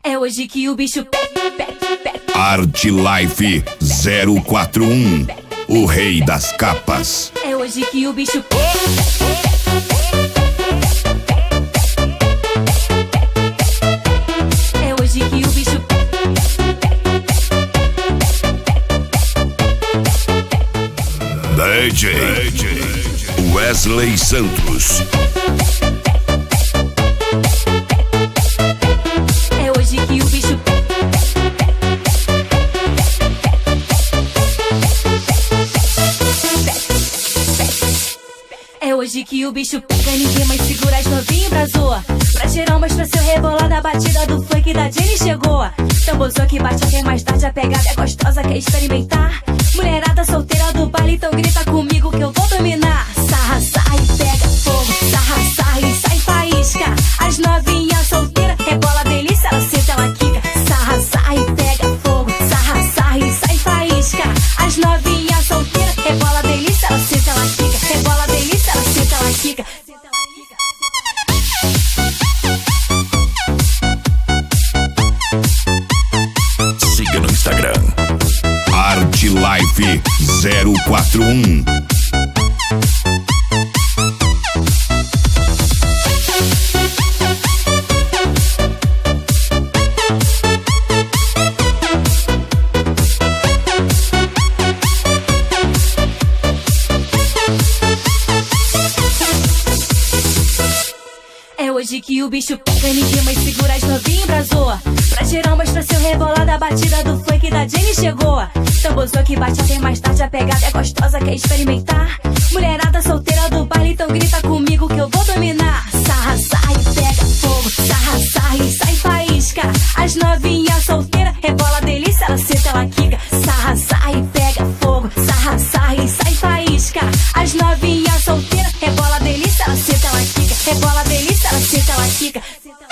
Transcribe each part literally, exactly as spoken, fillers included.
É hoje que o bicho pega, pega, pega. Art Life zero quatro um, o rei das capas. É hoje que o bicho pega. É hoje que o bicho D J Wesley Santos. É hoje que o bicho É hoje que o bicho pega, ninguém mais segura as novinhas brazoa. Pra geral mostra seu rebolado, a batida do funk da Jenny chegou. Tambozou que bate até mais tarde, a pegada é gostosa, quer experimentar? Mulherada solteira do baile, então grita comigo que eu vou dominar. Sarra, sarra e pega fogo, sarra, sarra e sai faísca. As novinhas solteiras, rebola delícia, ela senta, ela quica. Sarra, sarra e pega fogo, sarra, sarra e sai faísca. As novinhas solteiras, rebola delícia, ela senta, ela quica. Rebola delícia, ela senta, ela quica. Siga no Instagram Art Life zero quatro um. É hoje que o bicho pega, ninguém mais segura as novinhas brazoa. Pra geral mostra seu rebolado, a batida do funk da Jenny chegou. Tambozou que bate até mais tarde, a pegada é gostosa, quer experimentar? Mulherada solteira do baile, então grita comigo que eu vou dominar. Sarra, sarra e pega fogo, sarra, sarra e sai faísca. As novinhas solteiras, rebola delícia, ela senta, ela quica. Sarra, sarra e pega fogo, sarra, sarra e sai faísca. As novinhas solteiras, rebola delícia, ela senta, ela quica. Rebola delícia, ela senta, ela quica.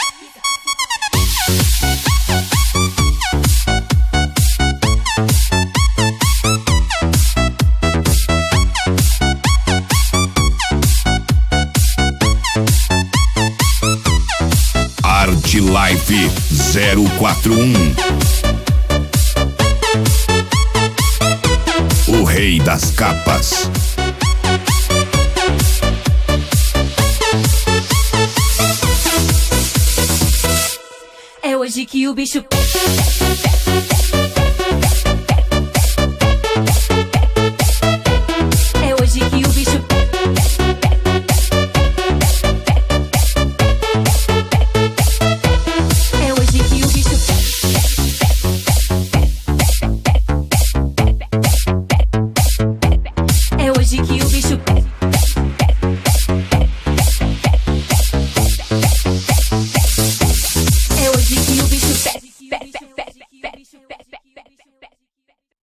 Art Life zero quatro um, o rei das capas. É hoje que o bicho pega, pega, pega.